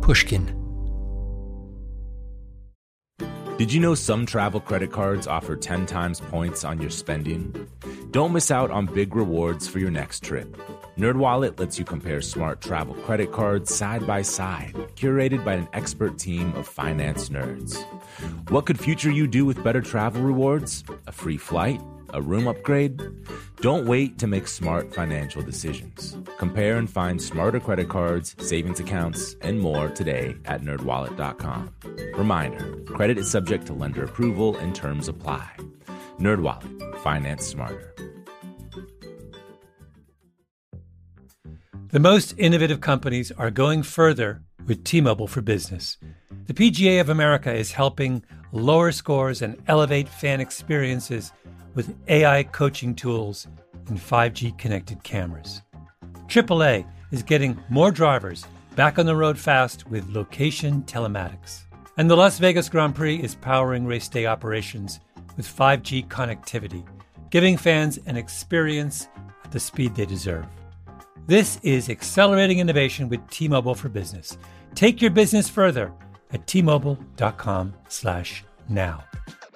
Pushkin. Did you know some travel credit cards offer 10 times points on your spending? Don't miss out on big rewards for your next trip. NerdWallet lets you compare smart travel credit cards side by side, curated by an expert team of finance nerds. What could future you do with better travel rewards? A free flight? A room upgrade? Don't wait to make smart financial decisions. Compare and find smarter credit cards, savings accounts, and more today at nerdwallet.com. Reminder, credit is subject to lender approval and terms apply. NerdWallet, finance smarter. The most innovative companies are going further with T-Mobile for Business. The PGA of America is helping lower scores and elevate fan experiences with AI coaching tools and 5G connected cameras. AAA is getting more drivers back on the road fast with location telematics. And the Las Vegas Grand Prix is powering race day operations with 5G connectivity, giving fans an experience at the speed they deserve. This is accelerating innovation with T-Mobile for Business. Take your business further at T-Mobile.com/now.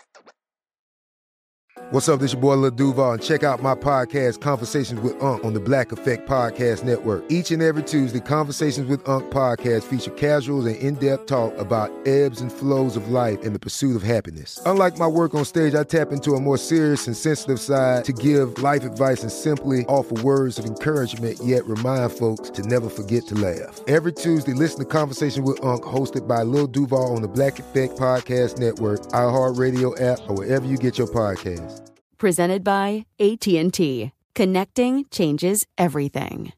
What's up, this your boy Lil Duval, and check out my podcast, Conversations with Unc, on the Black Effect Podcast Network. Each and every Tuesday, Conversations with Unc podcast feature casuals and in-depth talk about ebbs and flows of life and the pursuit of happiness. Unlike my work on stage, I tap into a more serious and sensitive side to give life advice and simply offer words of encouragement, yet remind folks to never forget to laugh. Every Tuesday, listen to Conversations with Unc, hosted by Lil Duval on the Black Effect Podcast Network, iHeartRadio app, or wherever you get your podcasts. Presented by AT&T. Connecting changes everything.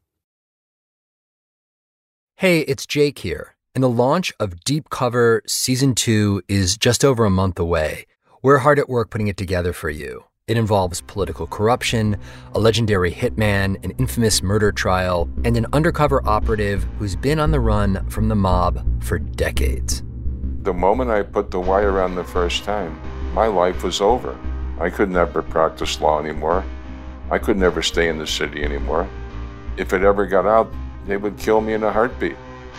Hey, it's Jake here, and the launch of Deep Cover Season 2 is just over a month away. We're hard at work putting it together for you. It involves political corruption, a legendary hitman, an infamous murder trial, and an undercover operative who's been on the run from the mob for decades. The moment I put the wire on the first time, my life was over. I could never practice law anymore. I could never stay in the city anymore. If it ever got out, they would kill me in a heartbeat.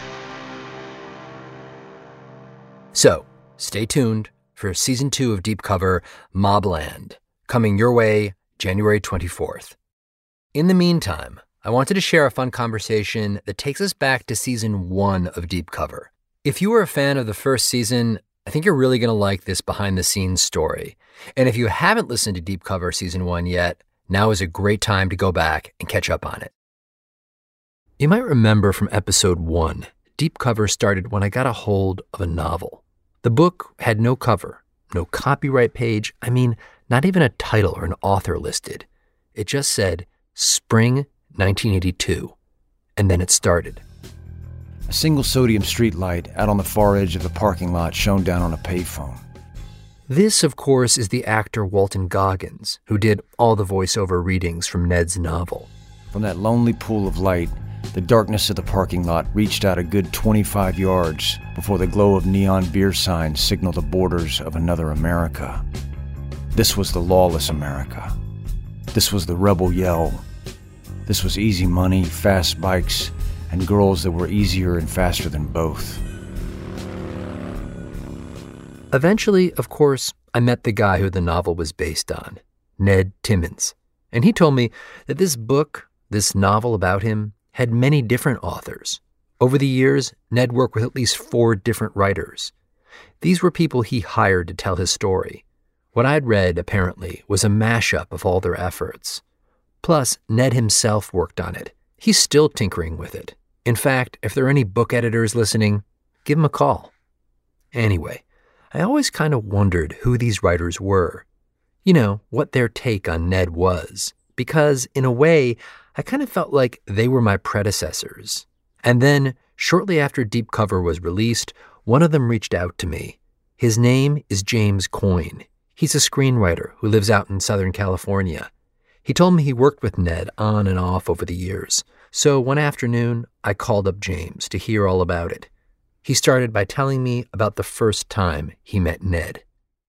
So, stay tuned for Season 2 of Deep Cover, Mobland, coming your way January 24th. In the meantime, I wanted to share a fun conversation that takes us back to Season 1 of Deep Cover. If you were a fan of the first season, I think you're really going to like this behind-the-scenes story. And if you haven't listened to Deep Cover Season 1 yet, now is a great time to go back and catch up on it. You might remember from Episode 1, Deep Cover started when I got a hold of a novel. The book had no cover, no copyright page, not even a title or an author listed. It just said, Spring 1982, and then it started. A single sodium street light out on the far edge of the parking lot shone down on a payphone. This, of course, is the actor Walton Goggins, who did all the voiceover readings from Ned's novel. From that lonely pool of light, the darkness of the parking lot reached out a good 25 yards before the glow of neon beer signs signaled the borders of another America. This was the lawless America. This was the rebel yell. This was easy money, fast bikes, and girls that were easier and faster than both. Eventually, of course, I met the guy who the novel was based on, Ned Timmons. And he told me that this book, this novel about him, had many different authors. Over the years, Ned worked with at least 4 different writers. These were people he hired to tell his story. What I'd read, apparently, was a mashup of all their efforts. Plus, Ned himself worked on it. He's still tinkering with it. In fact, if there are any book editors listening, give him a call. Anyway, I always kind of wondered who these writers were. You know, what their take on Ned was. Because, in a way, I kind of felt like they were my predecessors. And then, shortly after Deep Cover was released, one of them reached out to me. His name is James Coyne. He's a screenwriter who lives out in Southern California. He told me he worked with Ned on and off over the years. So one afternoon, I called up James to hear all about it. He started by telling me about the first time he met Ned.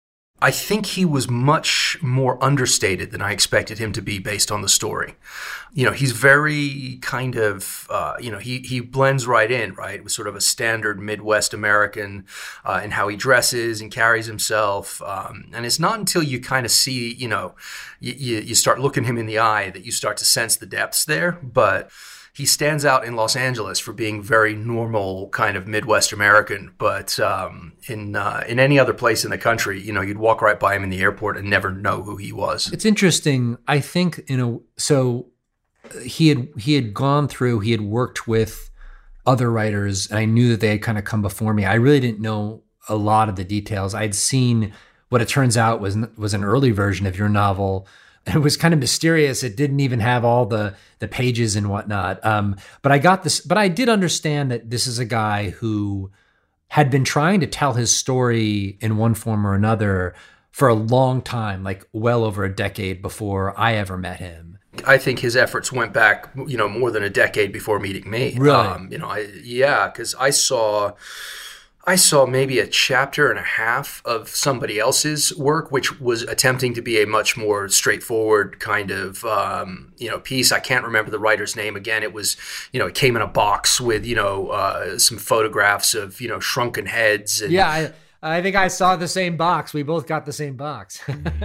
I think he was much more understated than I expected him to be based on the story. You know, he's very kind of, he blends right in, right? With sort of a standard Midwest American in how he dresses and carries himself. And it's not until you kind of see, you start looking him in the eye that you start to sense the depths there. But he stands out in Los Angeles for being very normal kind of Midwest American, but in any other place in the country, you'd walk right by him in the airport and never know who he was. It's interesting. I think so he had gone through. He had worked with other writers, and I knew that they had kind of come before me. I really didn't know a lot of the details. I'd seen what it turns out was an early version of your novel. It was kind of mysterious. It didn't even have all the pages and whatnot. But I got this. But I did understand that this is a guy who had been trying to tell his story in one form or another for a long time, like well over a decade before I ever met him. I think his efforts went back, more than a decade before meeting me. Really? Because I saw maybe a chapter and a half of somebody else's work, which was attempting to be a much more straightforward kind of, piece. I can't remember the writer's name. Again, it was, it came in a box with, some photographs of, shrunken heads. And, yeah, I think I saw the same box. We both got the same box.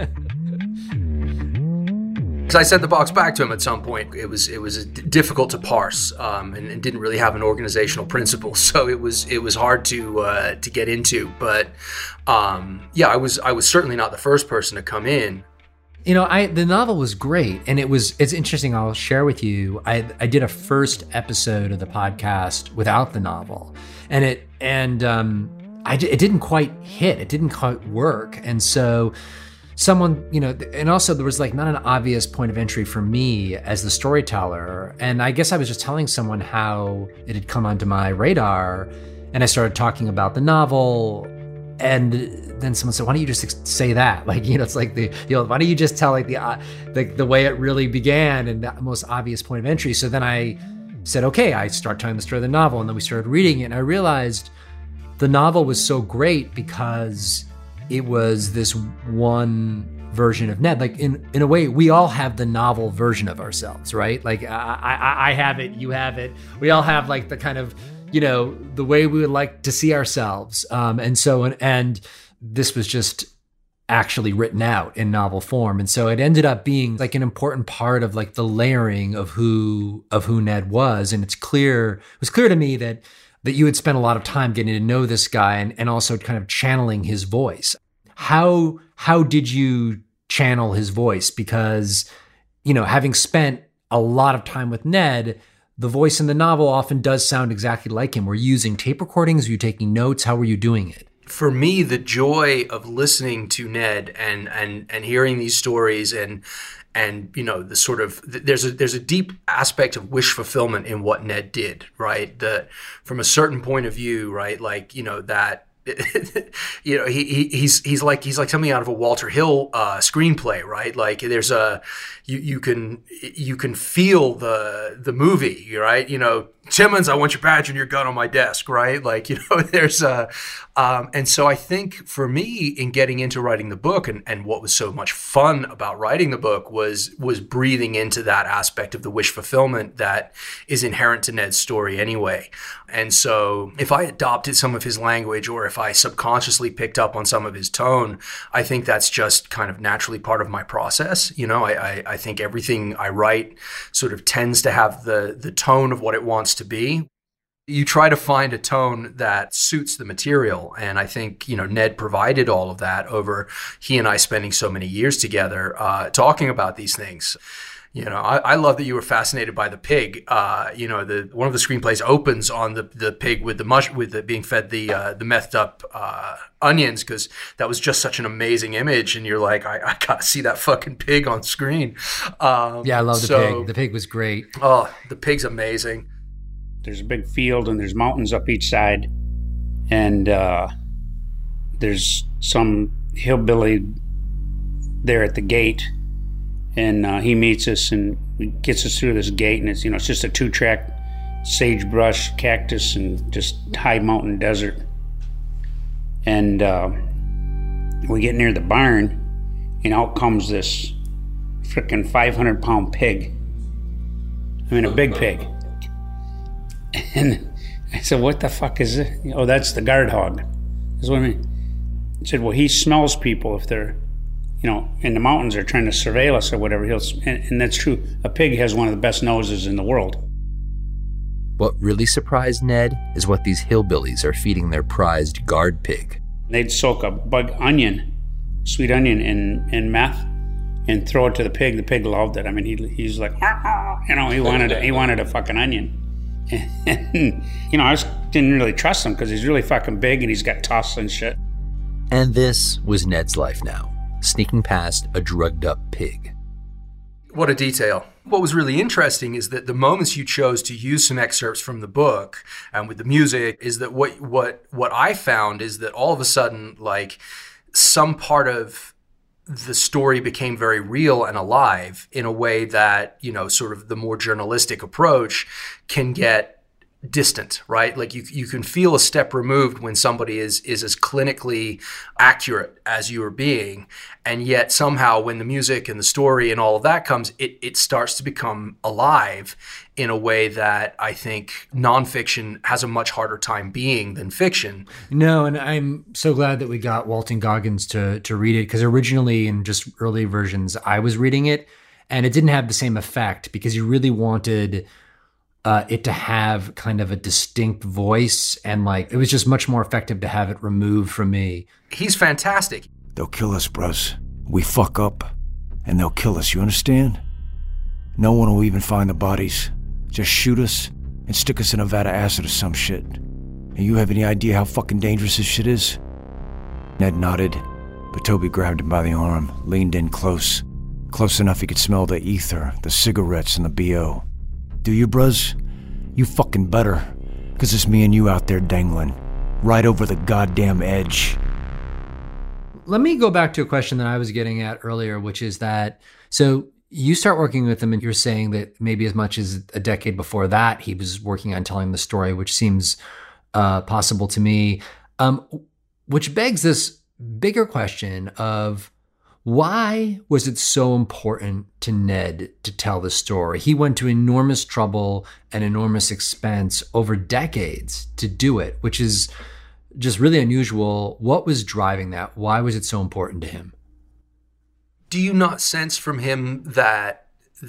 So I sent the box back to him at some point. It was difficult to parse and didn't really have an organizational principle, so it was hard to get into. But I was certainly not the first person to come in. The novel was great, and it's interesting. I'll share with you. I did a first episode of the podcast without the novel, and it didn't quite hit. It didn't quite work, and so. Someone, and also there was not an obvious point of entry for me as the storyteller. And I guess I was just telling someone how it had come onto my radar, and I started talking about the novel. And then someone said, why don't you just say that? It's like why don't you just tell the way it really began and the most obvious point of entry? So then I said, okay, I start telling the story of the novel. And then we started reading it. And I realized the novel was so great because it was this one version of Ned. In a way, we all have the novel version of ourselves, right? I have it, you have it. We all have the kind of, the way we would like to see ourselves. And this was just actually written out in novel form. And so it ended up being an important part of the layering of who Ned was. And it was clear to me that you had spent a lot of time getting to know this guy and also kind of channeling his voice. How did you channel his voice? Because, having spent a lot of time with Ned, the voice in the novel often does sound exactly like him. Were you using tape recordings? Were you taking notes? How were you doing it? For me, the joy of listening to Ned and hearing these stories and the sort of there's a deep aspect of wish fulfillment in what Ned did, right? From a certain point of view, right? That he's like something out of a Walter Hill screenplay, right? There's you can feel the movie, right? Timmons, I want your badge and your gun on my desk, right? There's and so I think for me in getting into writing the book and what was so much fun about writing the book was breathing into that aspect of the wish fulfillment that is inherent to Ned's story anyway. And so if I adopted some of his language or if I subconsciously picked up on some of his tone, I think that's just kind of naturally part of my process. I think everything I write sort of tends to have the tone of what it wants to be. You try to find a tone that suits the material. And I think, Ned provided all of that over he and I spending so many years together talking about these things. I love that you were fascinated by the pig. One of the screenplays opens on the pig with being fed the methed up onions, because that was just such an amazing image. And you're like, I gotta see that fucking pig on screen. I love the pig. The pig was great. Oh, the pig's amazing. There's a big field and there's mountains up each side, and there's some hillbilly there at the gate, and he meets us and gets us through this gate, and it's just a 2-track sagebrush, cactus, and just high mountain desert. And We get near the barn, and out comes this frickin' 500-pound pig. I mean, a big pig. And I said, what the fuck is it? Oh, that's the guard hog. That's what I mean. I said, well, he smells people if they're, in the mountains, they're trying to surveil us or whatever. And that's true. A pig has one of the best noses in the world. What really surprised Ned is what these hillbillies are feeding their prized guard pig. They'd soak a sweet onion in meth and throw it to the pig. The pig loved it. I mean, he's like, he wanted a fucking onion. And, I didn't really trust him because he's really fucking big and he's got tusks and shit. And this was Ned's life now, sneaking past a drugged-up pig. What a detail. What was really interesting is that the moments you chose to use some excerpts from the book and with the music is that what I found is that all of a sudden, like, some part of the story became very real and alive in a way that, sort of the more journalistic approach can get distant, right? Like you can feel a step removed when somebody is as clinically accurate as you are being. And yet somehow when the music and the story and all of that comes, it starts to become alive in a way that I think nonfiction has a much harder time being than fiction. No, and I'm so glad that we got Walton Goggins to read it, because originally in just early versions, I was reading it and it didn't have the same effect because you really wanted it to have kind of a distinct voice, and like it was just much more effective to have it removed from me. He's fantastic. They'll kill us, bros. We fuck up, and they'll kill us, you understand? No one will even find the bodies. Just shoot us and stick us in a vat of acid or some shit. And you have any idea how fucking dangerous this shit is? Ned nodded, but Toby grabbed him by the arm, leaned in close enough he could smell the ether, the cigarettes, and the BO. Do you, bruz? You fucking better, because it's me and you out there dangling, right over the goddamn edge. Let me go back to a question that I was getting at earlier, which is that, so you start working with him and you're saying that maybe as much as a decade before that, he was working on telling the story, which seems possible to me, which begs this bigger question of, why was it so important to Ned to tell the story? He went to enormous trouble and enormous expense over decades to do it, which is just really unusual. What was driving that? Why was it so important to him? Do you not sense from him that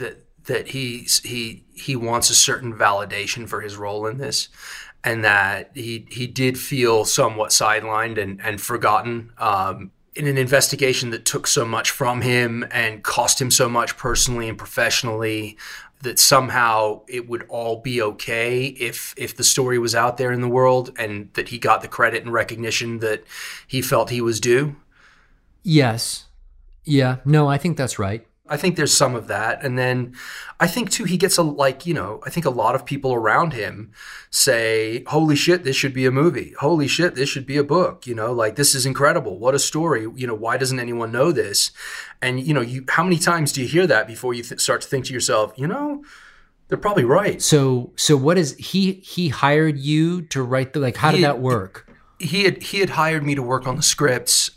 he wants a certain validation for his role in this, and that he did feel somewhat sidelined and forgotten in an investigation that took so much from him and cost him so much personally and professionally, that somehow it would all be okay if the story was out there in the world and that he got the credit and recognition that he felt he was due? Yes. Yeah. No, I think that's right. I think there's some of that. And then I think too, he gets I think a lot of people around him say, holy shit, this should be a movie. Holy shit, this should be a book. This is incredible. What a story. Why doesn't anyone know this? And, how many times do you hear that before you start to think to yourself, they're probably right. So what is he hired you to write how did that work? He had hired me to work on the scripts,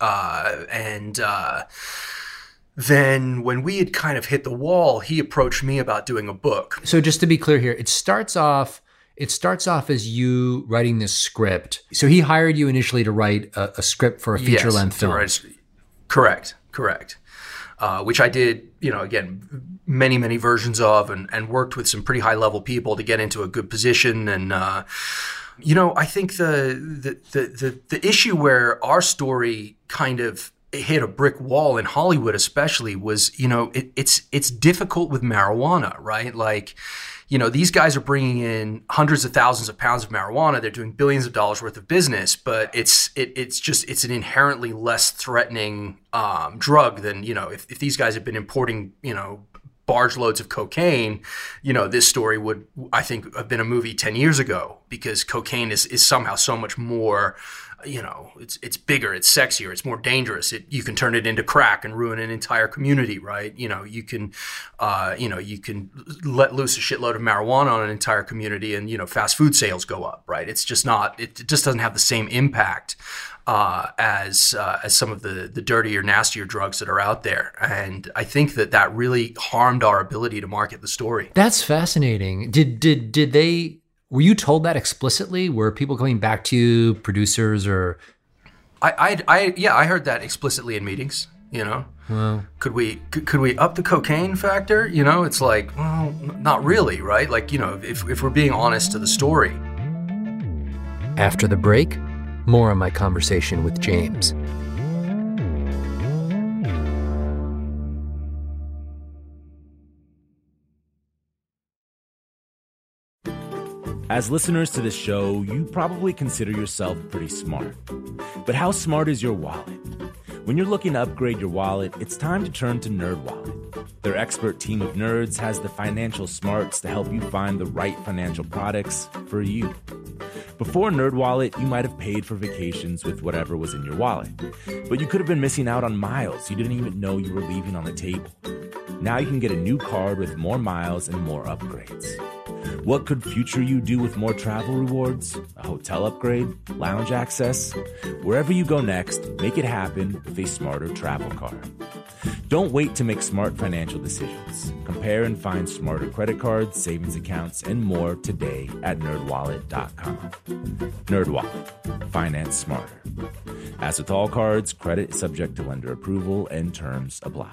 then when we had kind of hit the wall, he approached me about doing a book. So just to be clear here, it starts off as you writing this script. So he hired you initially to write a script for a feature-length film. Correct. Which I did, again, many, many versions of, and worked with some pretty high-level people to get into a good position. And, I think the issue where our story kind of hit a brick wall in Hollywood especially was, it's difficult with marijuana, right? These guys are bringing in hundreds of thousands of pounds of marijuana. They're doing billions of dollars worth of business, but it's an inherently less threatening drug than, if these guys had been importing, barge loads of cocaine, this story would, I think, have been a movie 10 years ago, because cocaine is somehow so much more it's bigger, it's sexier, it's more dangerous. You can turn it into crack and ruin an entire community, right? You can let loose a shitload of marijuana on an entire community, and fast food sales go up, right? It just doesn't have the same impact as some of the dirtier, nastier drugs that are out there. And I think that really harmed our ability to market the story. That's fascinating. Did they? Were you told that explicitly? Were people coming back to you, producers, or? I heard that explicitly in meetings. Wow. Could we up the cocaine factor? It's like, well, not really, right? Like, if we're being honest to the story. After the break, more on my conversation with James. As listeners to this show, you probably consider yourself pretty smart. But how smart is your wallet? When you're looking to upgrade your wallet, it's time to turn to NerdWallet. Their expert team of nerds has the financial smarts to help you find the right financial products for you. Before NerdWallet, you might have paid for vacations with whatever was in your wallet. But you could have been missing out on miles you didn't even know you were leaving on the table. Now you can get a new card with more miles and more upgrades. What could future you do with more travel rewards? A hotel upgrade? Lounge access? Wherever you go next, make it happen with a smarter travel card. Don't wait to make smart financial decisions. Compare and find smarter credit cards, savings accounts, and more today at NerdWallet.com. NerdWallet. Finance smarter. As with all cards, credit is subject to lender approval and terms apply.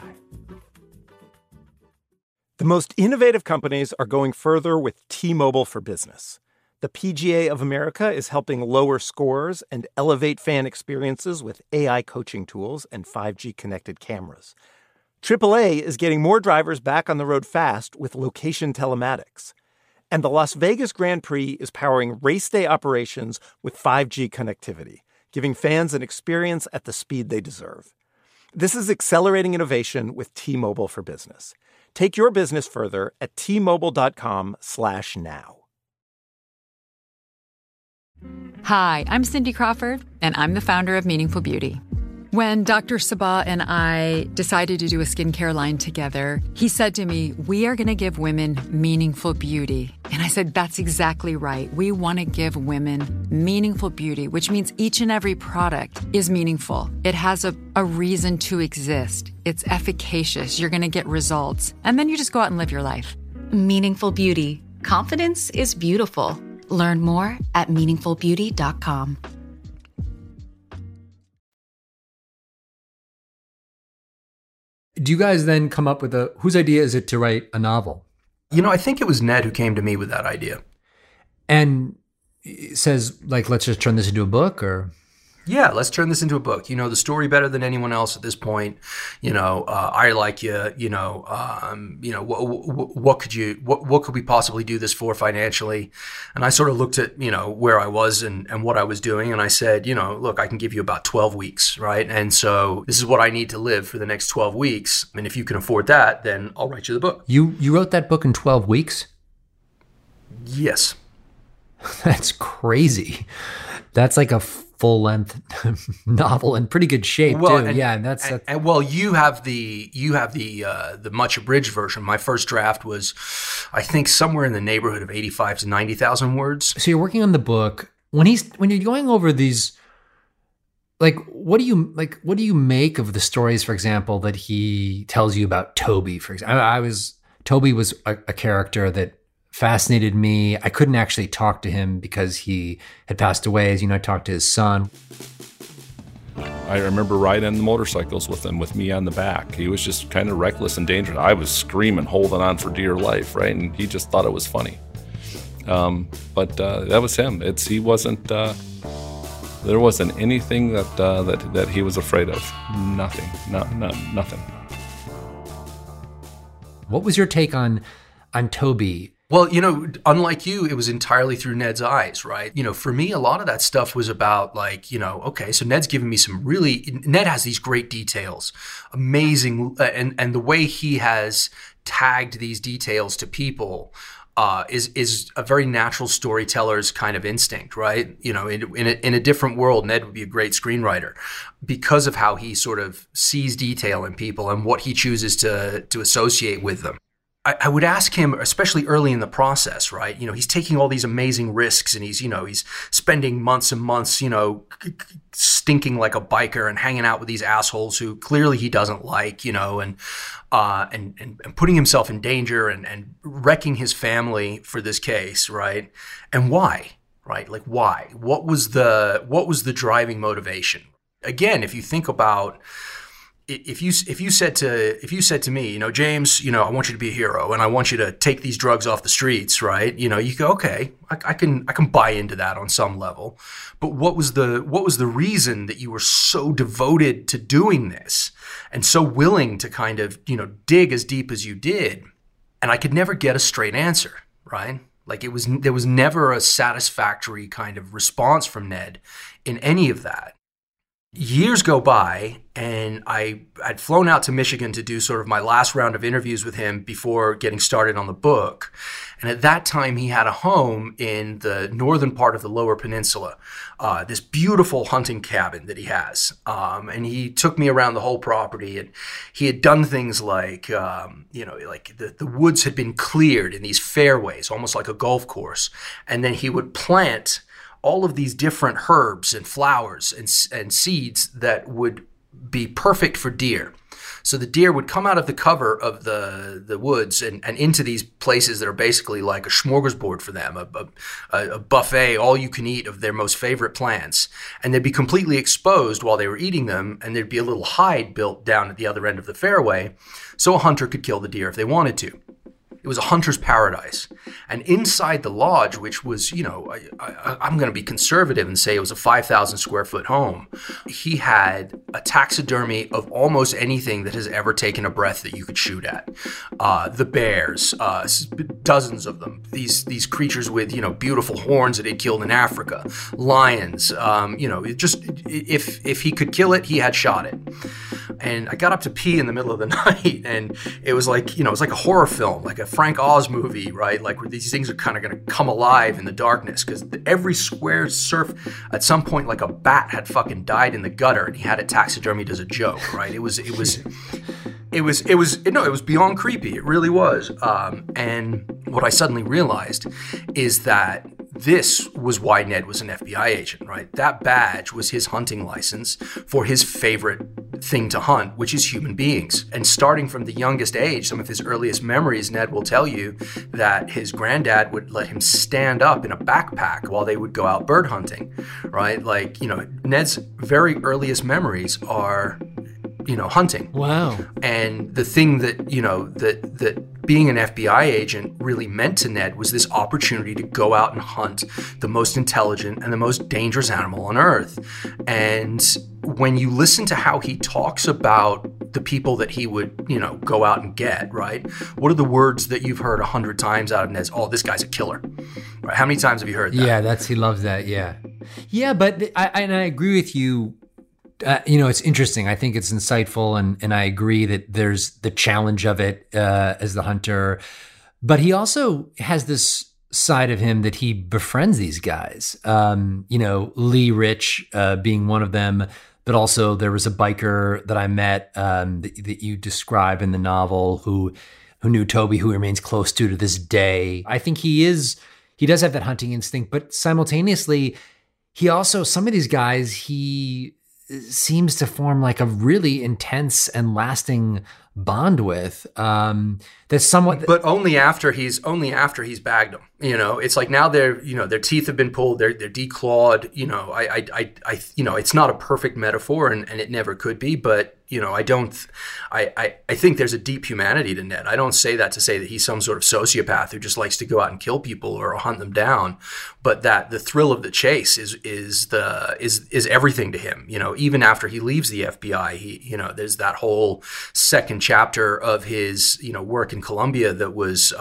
The most innovative companies are going further with T-Mobile for Business. The PGA of America is helping lower scores and elevate fan experiences with AI coaching tools and 5G connected cameras. AAA is getting more drivers back on the road fast with location telematics. And the Las Vegas Grand Prix is powering race day operations with 5G connectivity, giving fans an experience at the speed they deserve. This is accelerating innovation with T-Mobile for Business. Take your business further at T-Mobile.com/now. Hi, I'm Cindy Crawford, and I'm the founder of Meaningful Beauty. When Dr. Sabah and I decided to do a skincare line together, he said to me, we are going to give women meaningful beauty. And I said, that's exactly right. We want to give women meaningful beauty, which means each and every product is meaningful. It has a reason to exist. It's efficacious. You're going to get results. And then you just go out and live your life. Meaningful Beauty. Confidence is beautiful. Learn more at meaningfulbeauty.com. Do you guys then come up with whose idea is it to write a novel? I think it was Ned who came to me with that idea. And says, let's just turn this into a book, or? Yeah, let's turn this into a book. The story better than anyone else at this point. I like you. What could we possibly do this for financially? And I sort of looked at where I was and what I was doing, and I said, look, I can give you about 12 weeks, right? And so this is what I need to live for the next 12 weeks. And if you can afford that, then I'll write you the book. You wrote that book in 12 weeks? Yes. That's crazy. That's like a full-length novel in pretty good shape, too. And you have the much abridged version. My first draft was, I think, somewhere in the neighborhood of 85 to 90,000 words. So you're working on the book. When you're going over these, what do you make of the stories, for example, that he tells you about Toby? For example, Toby was a character that fascinated me. I couldn't actually talk to him because he had passed away. As you know, I talked to his son. I remember riding the motorcycles with him, with me on the back. He was just kind of reckless and dangerous. I was screaming, holding on for dear life, right? And he just thought it was funny. But that was him. He wasn't. There wasn't anything that he was afraid of. Nothing. Nothing. What was your take on Toby? Well, unlike you, it was entirely through Ned's eyes, right? For me, a lot of that stuff was about okay, so Ned's giving me Ned has these great details, amazing, and the way he has tagged these details to people is a very natural storyteller's kind of instinct, right? You know, in a different world, Ned would be a great screenwriter because of how he sort of sees detail in people and what he chooses to associate with them. I would ask him, especially early in the process, right? You know, he's taking all these amazing risks and he's spending months and months, stinking like a biker and hanging out with these assholes who clearly he doesn't like, and putting himself in danger and wrecking his family for this case, right? And why, right? Like why? What was the driving motivation? Again, if you think about if you said to me, James, I want you to be a hero and I want you to take these drugs off the streets, right? You go, okay, I can buy into that on some level. But what was the reason that you were so devoted to doing this and so willing to kind of, dig as deep as you did? And I could never get a straight answer, right? Like there was never a satisfactory kind of response from Ned in any of that. Years go by, and I'd flown out to Michigan to do sort of my last round of interviews with him before getting started on the book. And at that time, he had a home in the northern part of the Lower Peninsula, this beautiful hunting cabin that he has. And he took me around the whole property, and he had done things like, the woods had been cleared in these fairways, almost like a golf course. And then he would plant all of these different herbs and flowers and seeds that would be perfect for deer. So the deer would come out of the cover of the woods and into these places that are basically like a smorgasbord for them, a buffet, all you can eat of their most favorite plants. And they'd be completely exposed while they were eating them, and there'd be a little hide built down at the other end of the fairway so a hunter could kill the deer if they wanted to. It was a hunter's paradise. And inside the lodge, which was, I'm going to be conservative and say it was a 5,000 square foot home, he had a taxidermy of almost anything that has ever taken a breath that you could shoot at. The bears, dozens of them. These creatures with, beautiful horns that he'd killed in Africa. Lions, if he could kill it, he had shot it. And I got up to pee in the middle of the night, and it was like, it was like a horror film, like a Frank Oz movie, right? Like where these things are kind of going to come alive in the darkness, because every square surf at some point, like a bat had fucking died in the gutter, and he had it taxidermied as a joke, right? It was beyond creepy. It really was. And what I suddenly realized is that this was why Ned was an FBI agent, right? That badge was his hunting license for his favorite thing to hunt, which is human beings. And starting from the youngest age, some of his earliest memories, Ned will tell you that his granddad would let him stand up in a backpack while they would go out bird hunting, right? Like, Ned's very earliest memories are hunting. Wow. And the thing that, that being an FBI agent really meant to Ned was this opportunity to go out and hunt the most intelligent and the most dangerous animal on Earth. And when you listen to how he talks about the people that he would, go out and get, right? What are the words that you've heard 100 times out of Ned's? Oh, this guy's a killer. Right? How many times have you heard that? Yeah, he loves that. Yeah. Yeah, but I agree with you. It's interesting. I think it's insightful, and I agree that there's the challenge of it as the hunter. But he also has this side of him that he befriends these guys. Lee Rich being one of them, but also there was a biker that I met that you describe in the novel who knew Toby, who remains close to this day. I think he does have that hunting instinct, but simultaneously, he also, some of these guys, he seems to form like a really intense and lasting bond with. That's somewhat, but only after he's bagged them. It's like now their teeth have been pulled, they're declawed. It's not a perfect metaphor, and it never could be. But I think there's a deep humanity to Ned. I don't say that to say that he's some sort of sociopath who just likes to go out and kill people or hunt them down, but that the thrill of the chase is everything to him. Even after he leaves the FBI, there's that whole second chapter of his work in Colombia that was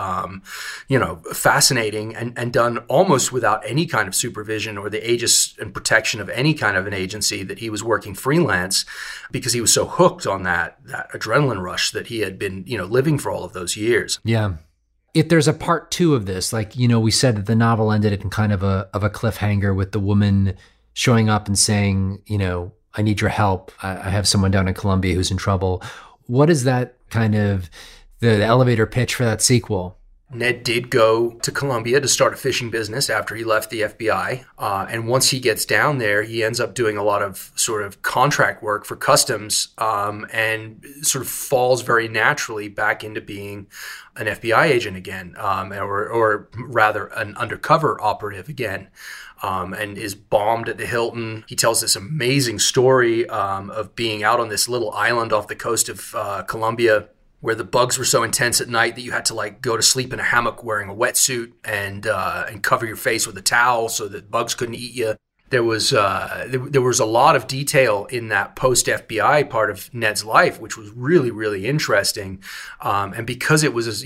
fascinating and done almost without any kind of supervision or the aegis and protection of any kind of an agency, that he was working freelance because he was so hooked on that adrenaline rush that he had been, living for all of those years. Yeah. If there's a part 2 of this, like, we said that the novel ended in kind of a cliffhanger with the woman showing up and saying, I need your help. I have someone down in Colombia who's in trouble. What is that kind of the elevator pitch for that sequel? Ned did go to Colombia to start a fishing business after he left the FBI. And once he gets down there, he ends up doing a lot of sort of contract work for customs and sort of falls very naturally back into being an FBI agent again, or rather an undercover operative again. And is bombed at the Hilton. He tells this amazing story of being out on this little island off the coast of Colombia, where the bugs were so intense at night that you had to go to sleep in a hammock wearing a wetsuit and cover your face with a towel so that bugs couldn't eat you. There was a lot of detail in that post-FBI part of Ned's life, which was really, really interesting. And because it was,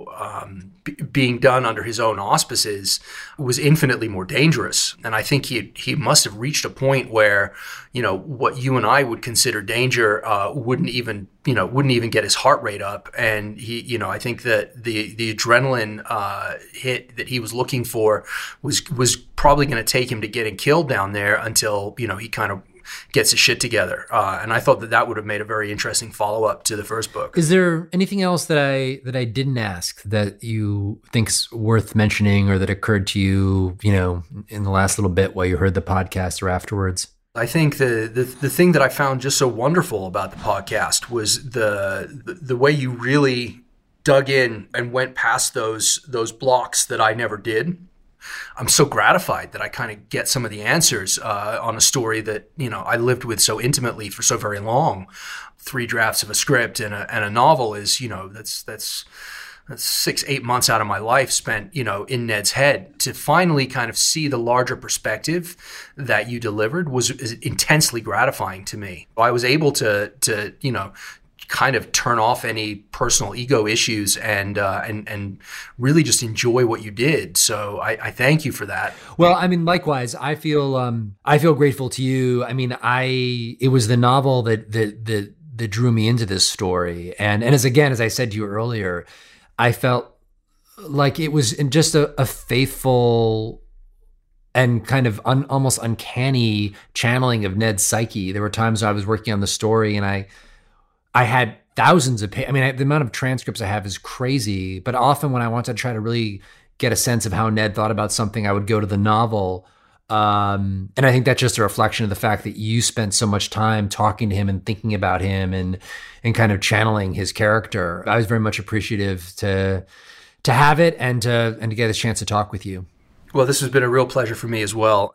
being done under his own auspices, it was infinitely more dangerous. And I think he must have reached a point where, what you and I would consider danger wouldn't even get his heart rate up. And he, I think that the adrenaline hit that he was looking for was probably going to take him to getting killed down there until, he kind of gets his shit together. And I thought that would have made a very interesting follow-up to the first book. Is there anything else that I didn't ask that you think's worth mentioning or that occurred to you, in the last little bit while you heard the podcast or afterwards? I think the thing that I found just so wonderful about the podcast was the way you really dug in and went past those blocks that I never did. I'm so gratified that I kind of get some of the answers on a story that, I lived with so intimately for so very long. 3 drafts of a script and a novel is, that's 6-8 months out of my life spent, in Ned's head. To finally kind of see the larger perspective that you delivered was intensely gratifying to me. I was able to kind of turn off any personal ego issues and really just enjoy what you did. So I thank you for that. Well, likewise, I feel grateful to you. It was the novel that drew me into this story. And as I said to you earlier, I felt like it was just a faithful and kind of almost uncanny channeling of Ned's psyche. There were times I was working on the story and I had thousands of pages. The amount of transcripts I have is crazy, but often when I want to try to really get a sense of how Ned thought about something, I would go to the novel. And I think that's just a reflection of the fact that you spent so much time talking to him and thinking about him and kind of channeling his character. I was very much appreciative to have it and to get this chance to talk with you. Well, this has been a real pleasure for me as well.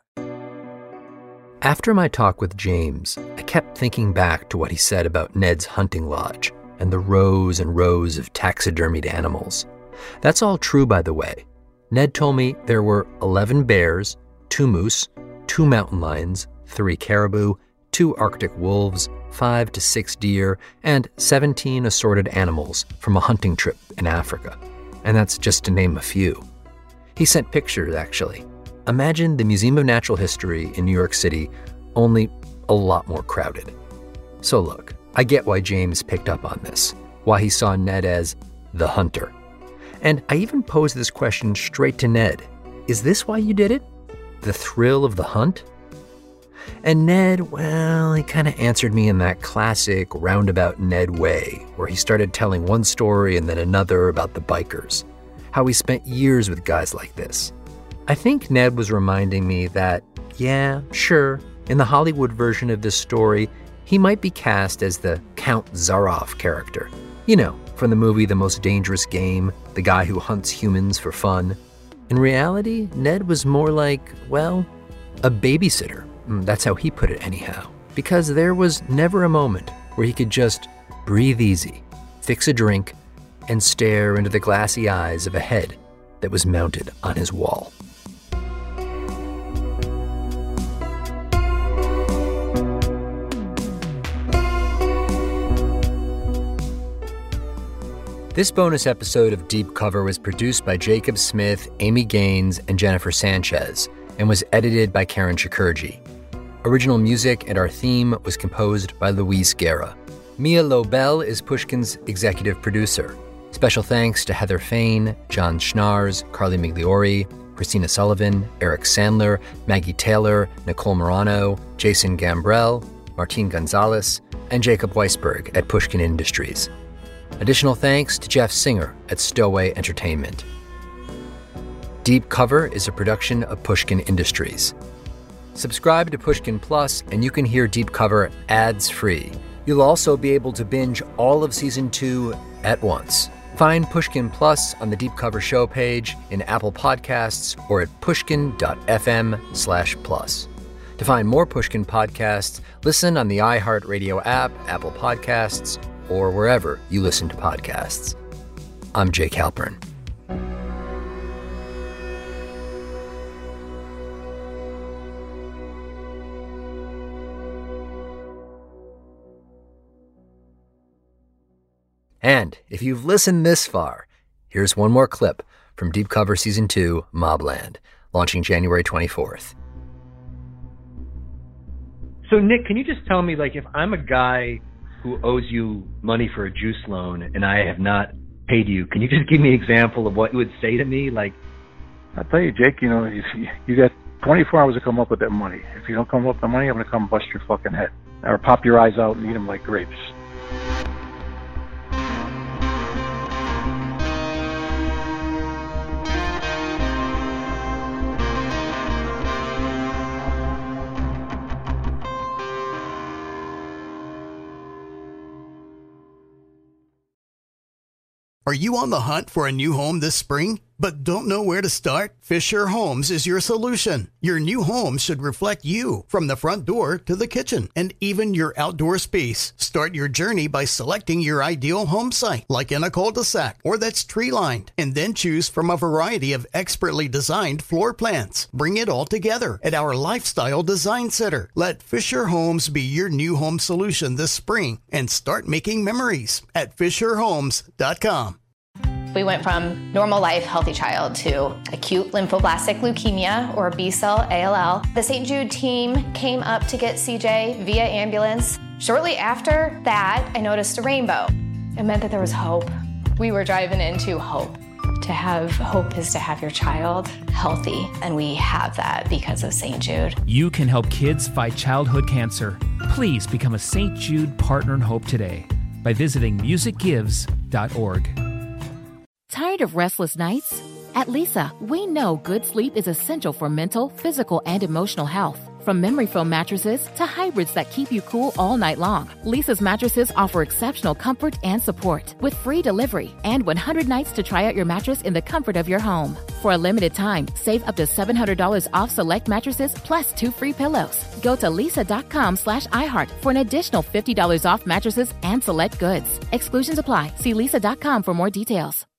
After my talk with James, I kept thinking back to what he said about Ned's hunting lodge and the rows and rows of taxidermied animals. That's all true, by the way. Ned told me there were 11 bears, 2 moose, 2 mountain lions, 3 caribou, 2 Arctic wolves, 5 to 6 deer, and 17 assorted animals from a hunting trip in Africa. And that's just to name a few. He sent pictures, actually. Imagine the Museum of Natural History in New York City, only a lot more crowded. So look, I get why James picked up on this, why he saw Ned as the hunter. And I even posed this question straight to Ned. Is this why you did it? The thrill of the hunt? And Ned, well, he kind of answered me in that classic roundabout Ned way, where he started telling one story and then another about the bikers, how he spent years with guys like this. I think Ned was reminding me that, yeah, sure, in the Hollywood version of this story, he might be cast as the Count Zaroff character. From the movie The Most Dangerous Game, the guy who hunts humans for fun. In reality, Ned was more like, well, a babysitter. That's how he put it anyhow. Because there was never a moment where he could just breathe easy, fix a drink, and stare into the glassy eyes of a head that was mounted on his wall. This bonus episode of Deep Cover was produced by Jacob Smith, Amy Gaines, and Jennifer Sanchez, and was edited by Karen Shakurji. Original music and our theme was composed by Luis Guerra. Mia Lobel is Pushkin's executive producer. Special thanks to Heather Fain, John Schnars, Carly Migliori, Christina Sullivan, Eric Sandler, Maggie Taylor, Nicole Morano, Jason Gambrell, Martin Gonzalez, and Jacob Weisberg at Pushkin Industries. Additional thanks to Jeff Singer at Stowaway Entertainment. Deep Cover is a production of Pushkin Industries. Subscribe to Pushkin Plus and you can hear Deep Cover ads-free. You'll also be able to binge all of Season 2 at once. Find Pushkin Plus on the Deep Cover show page in Apple Podcasts or at pushkin.fm/plus. To find more Pushkin podcasts, listen on the iHeartRadio app, Apple Podcasts, or wherever you listen to podcasts. I'm Jake Halpern. And if you've listened this far, here's one more clip from Deep Cover Season 2, Mobland, launching January 24th. So, Nick, can you just tell me, like, if I'm a guy who owes you money for a juice loan and I have not paid you, can you just give me an example of what you would say to me? Like, I'll tell you, Jake, you know, if you got 24 hours to come up with that money. If you don't come up with the money, I'm going to come bust your fucking head. Or pop your eyes out and eat them like grapes. Are you on the hunt for a new home this spring, but don't know where to start? Fisher Homes is your solution. Your new home should reflect you, from the front door to the kitchen, and even your outdoor space. Start your journey by selecting your ideal home site, like in a cul-de-sac or that's tree-lined, and then choose from a variety of expertly designed floor plans. Bring it all together at our Lifestyle Design Center. Let Fisher Homes be your new home solution this spring and start making memories at FisherHomes.com. We went from normal life, healthy child to acute lymphoblastic leukemia, or B-cell ALL. The St. Jude team came up to get CJ via ambulance. Shortly after that, I noticed a rainbow. It meant that there was hope. We were driving into hope. To have hope is to have your child healthy, and we have that because of St. Jude. You can help kids fight childhood cancer. Please become a St. Jude Partner in Hope today by visiting musicgives.org. Tired of restless nights? At Leesa, we know good sleep is essential for mental, physical, and emotional health. From memory foam mattresses to hybrids that keep you cool all night long, Leesa's mattresses offer exceptional comfort and support with free delivery and 100 nights to try out your mattress in the comfort of your home. For a limited time, save up to $700 off select mattresses plus 2 free pillows. Go to leesa.com/iHeart for an additional $50 off mattresses and select goods. Exclusions apply. See leesa.com for more details.